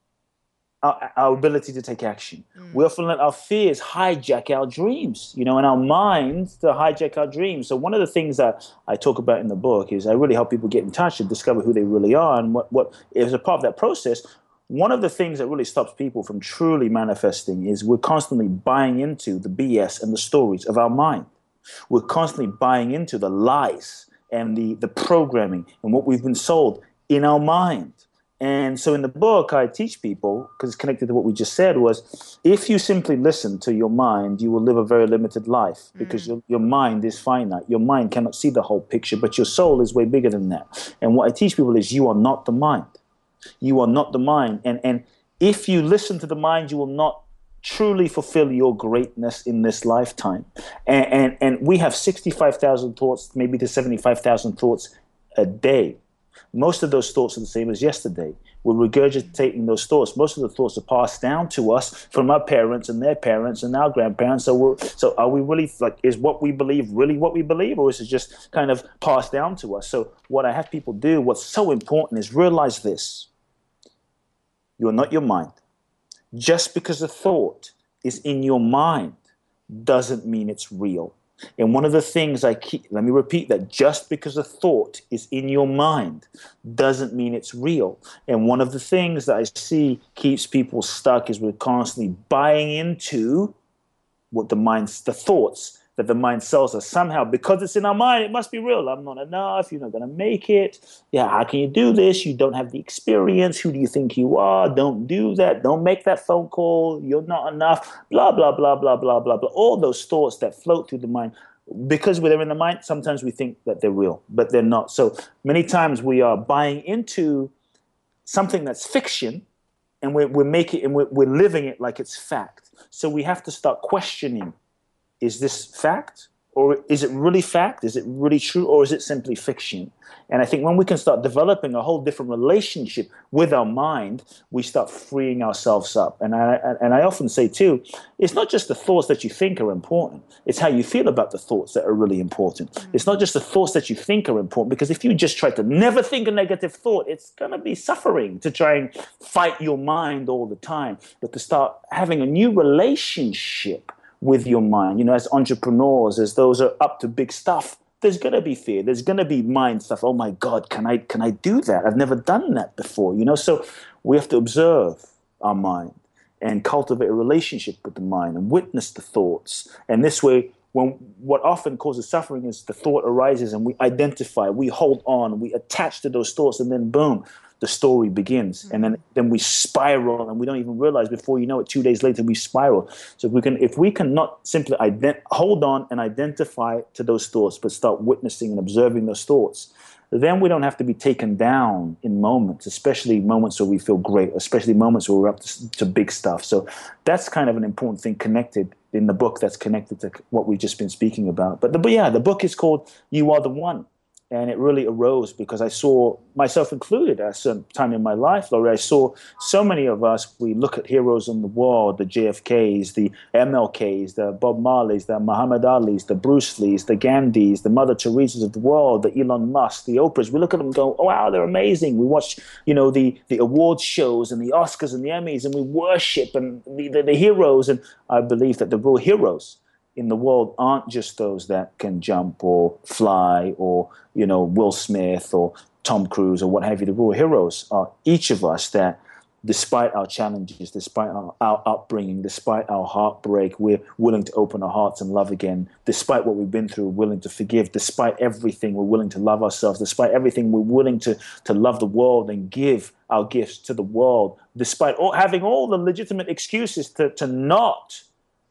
our ability to take action. We often let our fears hijack our dreams, and our minds to hijack our dreams. So one of the things that I talk about in the book is I really help people get in touch and discover who they really are. And what is a part of that process. One of the things that really stops people from truly manifesting is we're constantly buying into the BS and the stories of our mind. We're constantly buying into the lies and the programming and what we've been sold in our mind. And so in the book, I teach people, because it's connected to what we just said, was if you simply listen to your mind, you will live a very limited life, because your mind is finite. Your mind cannot see the whole picture, but your soul is way bigger than that. And what I teach people is you are not the mind. You are not the mind. And if you listen to the mind, you will not truly fulfill your greatness in this lifetime. And we have 65,000 thoughts, maybe to 75,000 thoughts a day. Most of those thoughts are the same as yesterday. We're regurgitating those thoughts. Most of the thoughts are passed down to us from our parents and their parents and our grandparents. So are we really, like, is what we believe really what we believe, or is it just kind of passed down to us? So what I have people do, what's so important, is realize this. You are not your mind. Just because a thought is in your mind doesn't mean it's real. And one of the things let me repeat that, just because a thought is in your mind doesn't mean it's real. And one of the things that I see keeps people stuck is we're constantly buying into what the thoughts that the mind sells us. Somehow, because it's in our mind, it must be real. I'm not enough. You're not going to make it. Yeah, how can you do this? You don't have the experience. Who do you think you are? Don't do that. Don't make that phone call. You're not enough. Blah, blah, blah, blah, blah, blah, blah. All those thoughts that float through the mind. Because they're in the mind, sometimes we think that they're real, but they're not. So many times we are buying into something that's fiction, and we're making and we're living it like it's fact. So we have to start questioning: is this fact, or is it really fact? Is it really true, or is it simply fiction? And I think when we can start developing a whole different relationship with our mind, we start freeing ourselves up. And I often say too, it's not just the thoughts that you think are important. It's how you feel about the thoughts that are really important. Mm-hmm. It's not just the thoughts that you think are important, because if you just try to never think a negative thought, it's going to be suffering to try and fight your mind all the time. But to start having a new relationship with your mind, as entrepreneurs, as those who are up to big stuff, there's going to be fear. There's going to be mind stuff. Oh my God, can I do that? I've never done that before, So we have to observe our mind and cultivate a relationship with the mind and witness the thoughts. And this way, what often causes suffering is the thought arises and we identify, we hold on, we attach to those thoughts, and then boom, the story begins. Mm-hmm. And then we spiral, and we don't even realize, before you know it, 2 days later we spiral. So if we can not simply hold on and identify to those thoughts, but start witnessing and observing those thoughts, then we don't have to be taken down in moments, especially moments where we feel great, especially moments where we're up to big stuff. So that's kind of an important thing connected in the book, that's connected to what we've just been speaking about. But the book is called You Are the One. And it really arose because I saw, myself included, at some time in my life, Laurie, I saw so many of us, we look at heroes on the wall, the JFKs, the MLKs, the Bob Marleys, the Muhammad Alis, the Bruce Lees, the Gandhis, the Mother Teresas of the world, the Elon Musk, the Oprahs. We look at them and go, oh, wow, they're amazing. We watch, the awards shows and the Oscars and the Emmys, and we worship and the heroes. And I believe that the real heroes in the world aren't just those that can jump or fly or, Will Smith or Tom Cruise or what have you. The real heroes are each of us that, despite our challenges, despite our upbringing, despite our heartbreak, we're willing to open our hearts and love again. Despite what we've been through, we're willing to forgive. Despite everything, we're willing to love ourselves. Despite everything, we're willing to love the world and give our gifts to the world. Despite having all the legitimate excuses to not.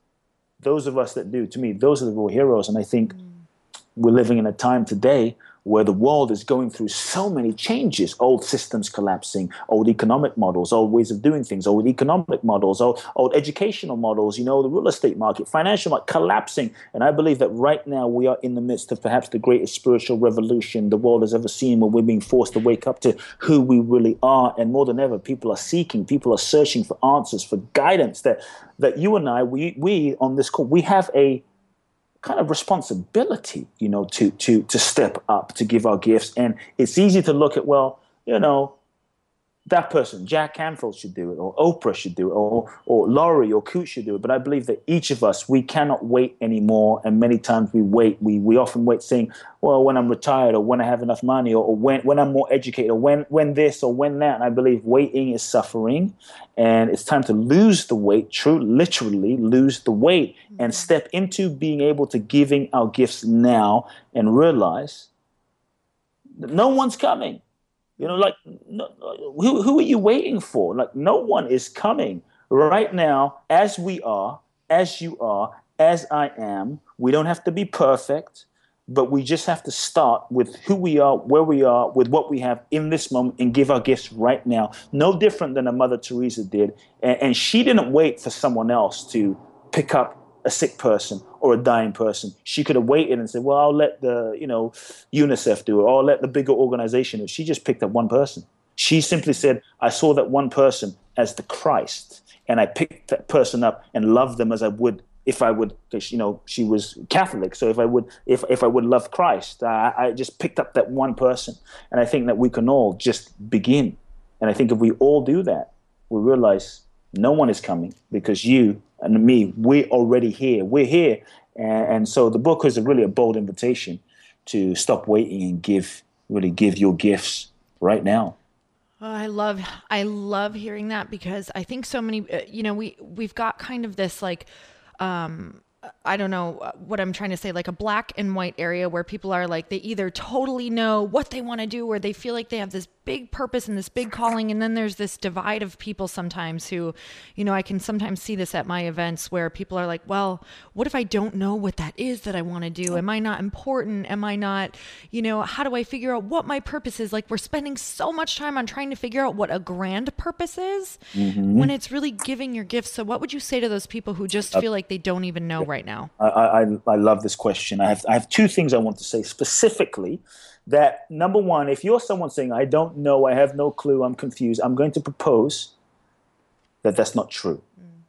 Those of us that do, to me, those are the real heroes. And I think we're living in a time today where the world is going through so many changes, old systems collapsing, old economic models, old ways of doing things, old economic models, old educational models, the real estate market, financial market collapsing. And I believe that right now we are in the midst of perhaps the greatest spiritual revolution the world has ever seen, where we're being forced to wake up to who we really are. And more than ever, people are seeking, people are searching for answers, for guidance that you and I, we on this call, we have a kind of responsibility, to step up, to give our gifts. And it's easy to look at, well, that person, Jack Canfield, should do it, or Oprah should do it, or Laurie or Coot should do it. But I believe that each of us, we cannot wait anymore. And many times we wait. We often wait saying, well, when I'm retired, or when I have enough money, or when I'm more educated, or when this or when that. And I believe waiting is suffering. And it's time to lose the weight, literally lose the weight, and step into being able to giving our gifts now, and realize that no one's coming. Who are you waiting for? Like, no one is coming right now, as we are, as you are, as I am. We don't have to be perfect, but we just have to start with who we are, where we are, with what we have in this moment, and give our gifts right now. No different than a Mother Teresa did. And she didn't wait for someone else to pick up a sick person or a dying person. She could have waited and said, well, I'll let the, UNICEF do it, or I'll let the bigger organization do it. She just picked up one person. She simply said, I saw that one person as the Christ, and I picked that person up and loved them as I would if I would, she was Catholic. So if I would love Christ, I just picked up that one person. And I think that we can all just begin. And I think if we all do that, we realize no one is coming, because you and me, we're already here. We're here. And so the book is really a bold invitation to stop waiting and give your gifts right now. Oh, I love hearing that, because I think so many, we've got kind of this I don't know what I'm trying to say, like a black and white area where people are like, they either totally know what they want to do or they feel like they have this big purpose and this big calling. And then there's this divide of people sometimes who, I can sometimes see this at my events where people are like, well, what if I don't know what that is that I want to do? Am I not important? Am I not, how do I figure out what my purpose is? Like we're spending so much time on trying to figure out what a grand purpose is when it's really giving your gifts. So what would you say to those people who just feel like they don't even know right now? I love this question. I have two things I want to say specifically. That number one, if you're someone saying, I don't know, I have no clue, I'm confused, I'm going to propose that that's not true.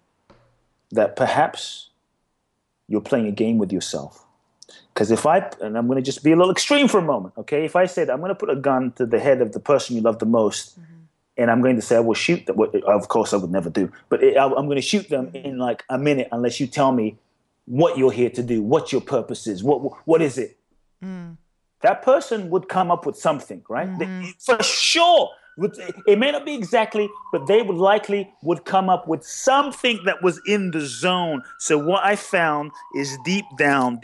That perhaps you're playing a game with yourself. Because and I'm going to just be a little extreme for a moment, okay? If I said, I'm going to put a gun to the head of the person you love the most, and I'm going to say, I will shoot them, of course I would never do, but I'm going to shoot them in like a minute unless you tell me what you're here to do, what your purpose is, what is it? That person would come up with something, right? For sure. It may not be exactly, but they would come up with something that was in the zone. So what I found is deep down,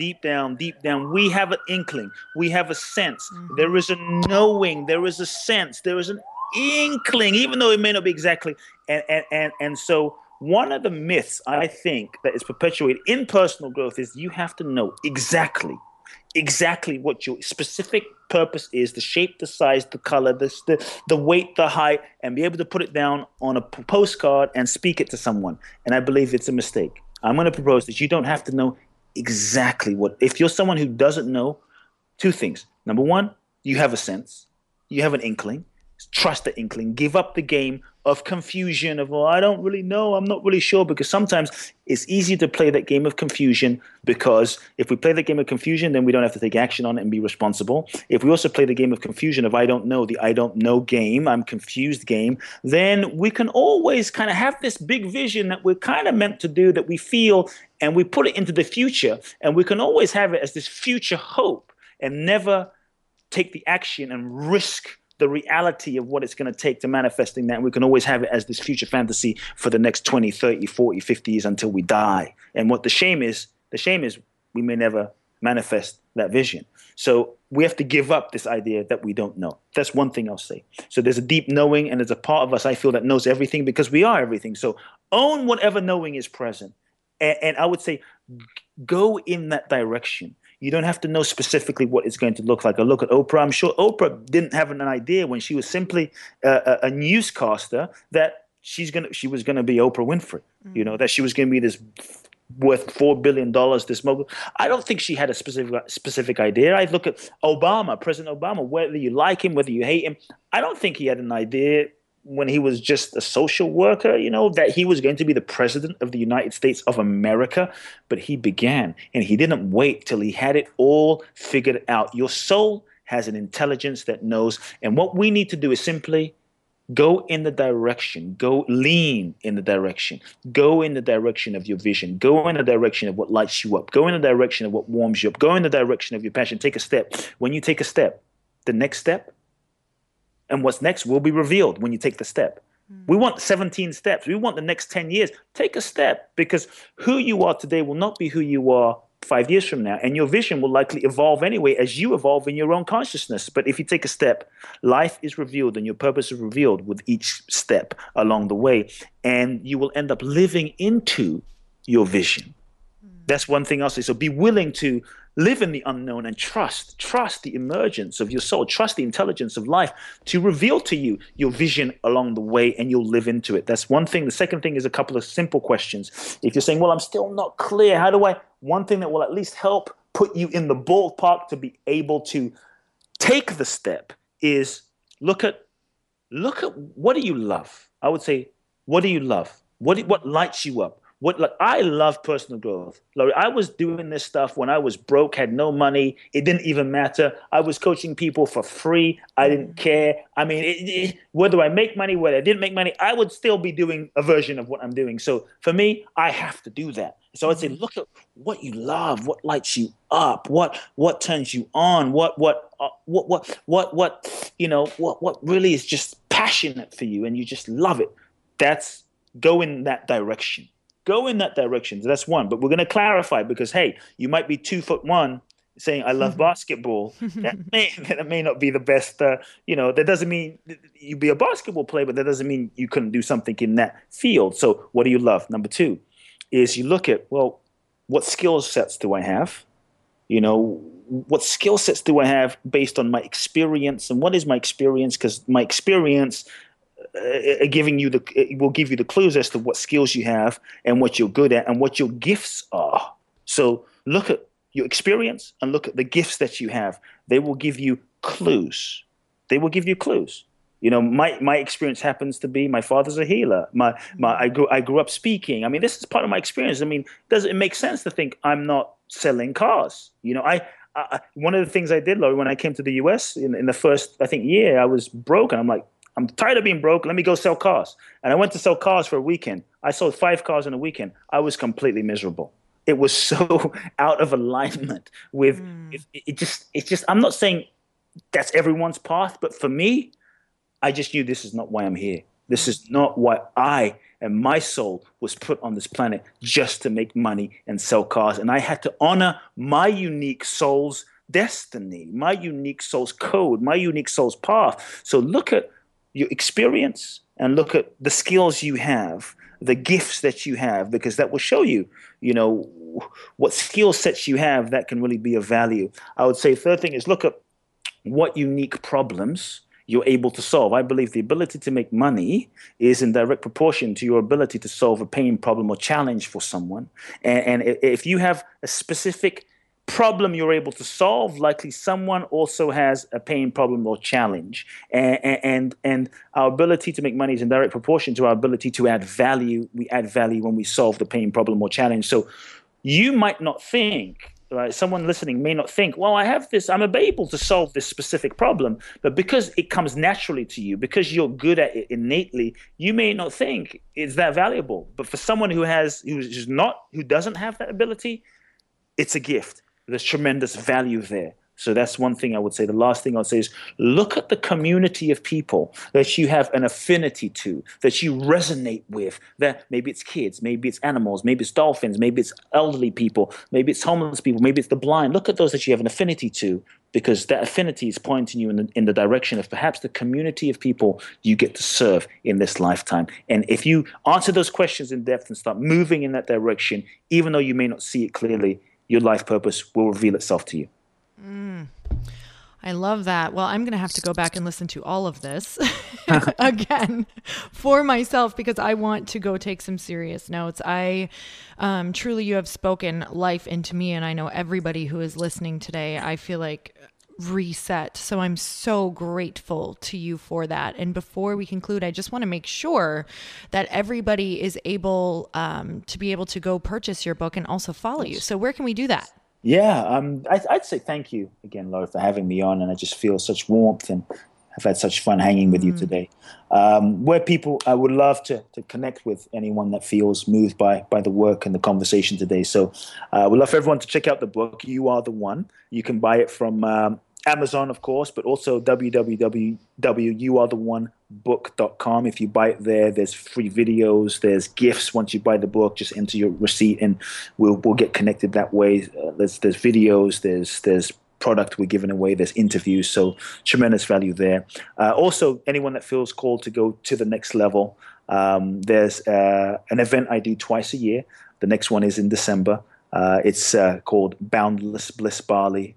we have an inkling. We have a sense. There is a knowing. There is a sense. There is an inkling, even though it may not be exactly. And so one of the myths I think that is perpetuated in personal growth is you have to know exactly what your specific purpose is, the shape, the size, the color, the weight, the height, and be able to put it down on a postcard and speak it to someone. And I believe it's a mistake. I'm going to propose that you don't have to know exactly what. If you're someone who doesn't know, two things. Number one, you have a sense. You have an inkling. Trust the inkling. Give up the game of confusion of, I don't really know, I'm not really sure, because sometimes it's easy to play that game of confusion, because if we play the game of confusion, then we don't have to take action on it and be responsible. If we also play the game of confusion of I don't know, the I don't know game, I'm confused game, then we can always kind of have this big vision that we're kind of meant to do, that we feel, and we put it into the future, and we can always have it as this future hope and never take the action and risk the reality of what it's going to take to manifesting that. And we can always have it as this future fantasy for the next 20, 30, 40, 50 years until we die. And what the shame is we may never manifest that vision. So we have to give up this idea that we don't know. That's one thing I'll say. So there's a deep knowing, and there's a part of us I feel that knows everything, because we are everything. So own whatever knowing is present. And I would say go in that direction. You don't have to know specifically what it's going to look like. I look at Oprah. I'm sure Oprah didn't have an idea when she was simply a newscaster that she was going to be Oprah Winfrey. That she was going to be this worth $4 billion, this mogul. I don't think she had a specific idea. I look at Obama, President Obama, whether you like him, whether you hate him. I don't think he had an idea when he was just a social worker, that he was going to be the president of the United States of America. But he began, and he didn't wait till he had it all figured out. Your soul has an intelligence that knows. And what we need to do is simply go in the direction, go lean in the direction, go in the direction of your vision, go in the direction of what lights you up, go in the direction of what warms you up, go in the direction of your passion. Take a step. When you take a step, the next step, and what's next will be revealed when you take the step. We want 17 steps. We want the next 10 years. Take a step, because who you are today will not be who you are 5 years from now. And your vision will likely evolve anyway as you evolve in your own consciousness. But if you take a step, life is revealed and your purpose is revealed with each step along the way. And you will end up living into your vision. That's one thing I'll say. So be willing to live in the unknown and trust the emergence of your soul, trust the intelligence of life to reveal to you your vision along the way, and you'll live into it. That's one thing. The second thing is a couple of simple questions. If you're saying, well, I'm still not clear, one thing that will at least help put you in the ballpark to be able to take the step is look at what do you love? I would say, what do you love? What lights you up? I love personal growth. Laurie, I was doing this stuff when I was broke, had no money. It didn't even matter. I was coaching people for free. I didn't care. I mean, whether I make money, whether I didn't make money, I would still be doing a version of what I'm doing. So for me, I have to do that. So I'd say, look at what you love, what lights you up, what turns you on, what really is just passionate for you, and you just love it. Go in that direction. go in that direction. So that's one. But we're going to clarify because, hey, you might be 2'1" saying I love basketball. That may not be the best. That doesn't mean you be a basketball player, but that doesn't mean you couldn't do something in that field. So what do you love? Number two is you look at, well, what skill sets do I have? What skill sets do I have based on my experience, and what is my experience? Because my experience it will give you the clues as to what skills you have and what you're good at and what your gifts are. So look at your experience and look at the gifts that you have. They will give you clues. My experience happens to be my father's a healer. I grew up speaking. I mean, this is part of my experience. I mean, does it make sense to think I'm not selling cars? One of the things I did, Laurie, when I came to the US in the first, I think, year, I was broke, and I'm like, I'm tired of being broke. Let me go sell cars. And I went to sell cars for a weekend. I sold 5 cars in a weekend. I was completely miserable. It was so out of alignment with it's just. I'm not saying that's everyone's path, but for me, I just knew this is not why I'm here. This is not why I and my soul was put on this planet, just to make money and sell cars. And I had to honor my unique soul's destiny, my unique soul's code, my unique soul's path. So look at your experience and look at the skills you have, the gifts that you have, because that will show you, what skill sets you have that can really be of value. I would say third thing is look at what unique problems you're able to solve. I believe the ability to make money is in direct proportion to your ability to solve a pain, problem, or challenge for someone. And if you have a specific problem you're able to solve, likely someone also has a pain, problem, or challenge. And our ability to make money is in direct proportion to our ability to add value. We add value when we solve the pain, problem, or challenge. So you might not think, right? Someone listening may not think, well, I'm able to solve this specific problem, but because it comes naturally to you, because you're good at it innately, you may not think it's that valuable. But for someone who doesn't have that ability, it's a gift. There's tremendous value there. So that's one thing I would say. The last thing I'll say is look at the community of people that you have an affinity to, that you resonate with. That maybe it's kids, maybe it's animals, maybe it's dolphins, maybe it's elderly people, maybe it's homeless people, maybe it's the blind. Look at those that you have an affinity to, because that affinity is pointing you in the direction of perhaps the community of people you get to serve in this lifetime. And if you answer those questions in depth and start moving in that direction, even though you may not see it clearly, your life purpose will reveal itself to you. I love that. Well, I'm going to have to go back and listen to all of this again for myself, because I want to go take some serious notes. Truly, you have spoken life into me, and I know everybody who is listening today, I feel like reset. So I'm so grateful to you for that. And before we conclude, I just want to make sure that everybody is able to be able to go purchase your book and also follow you. So where can we do that? Yeah, I'd say thank you again, Laura, for having me on, and I just feel such warmth and have had such fun hanging with you today. I would love to connect with anyone that feels moved by the work and the conversation today. So we'd love for everyone to check out the book, You Are the One. You can buy it from Amazon, of course, but also www.youaretheonebook.com. If you buy it there, there's free videos, there's gifts. Once you buy the book, just enter your receipt and we'll get connected that way. There's videos, there's product we're giving away, there's interviews, so tremendous value there. Also, anyone that feels called to go to the next level, there's an event I do twice a year. The next one is in December. It's called Boundless Bliss Bali,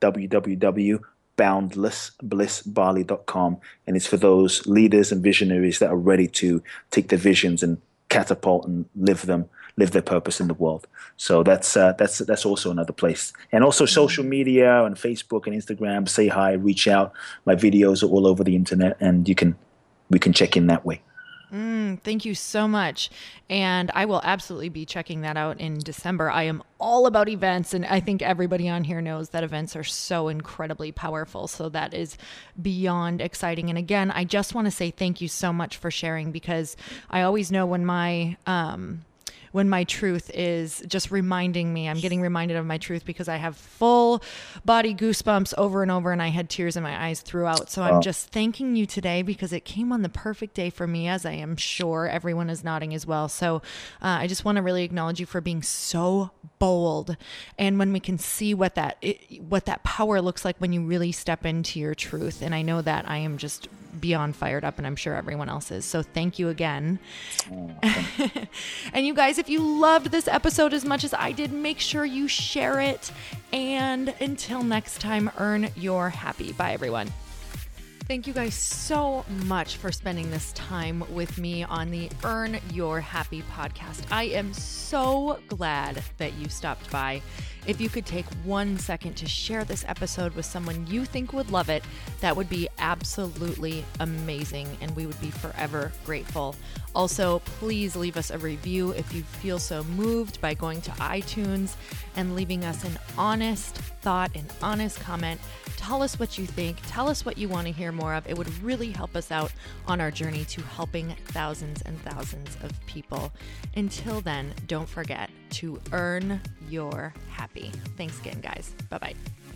www.boundlessblissbali.com, and it's for those leaders and visionaries that are ready to take their visions and catapult and live their purpose in the world. So that's also another place. And also social media and Facebook and Instagram, say hi, reach out. My videos are all over the internet, and we can check in that way. Thank you so much. And I will absolutely be checking that out in December. I am all about events, and I think everybody on here knows that events are so incredibly powerful. So that is beyond exciting. And again, I just want to say thank you so much for sharing, because I always know when my when my truth is just reminding me. I'm getting reminded of my truth because I have full body goosebumps over and over, and I had tears in my eyes throughout. So I'm just thanking you today because it came on the perfect day for me, as I am sure everyone is nodding as well. So I just want to really acknowledge you for being so bold. And when we can see what that power looks like when you really step into your truth. And I know that I am just beyond fired up, and I'm sure everyone else is. So thank you again. And you guys, if you loved this episode as much as I did, make sure you share it. And until next time, earn your happy. Bye, everyone. Thank you guys so much for spending this time with me on the Earn Your Happy podcast. I am so glad that you stopped by. If you could take 1 second to share this episode with someone you think would love it, that would be absolutely amazing, and we would be forever grateful. Also, please leave us a review if you feel so moved by going to iTunes and leaving us an honest thought, an honest comment. Tell us what you think. Tell us what you want to hear more of. It would really help us out on our journey to helping thousands and thousands of people. Until then, don't forget to earn your happy. Thanks again, guys. Bye-bye.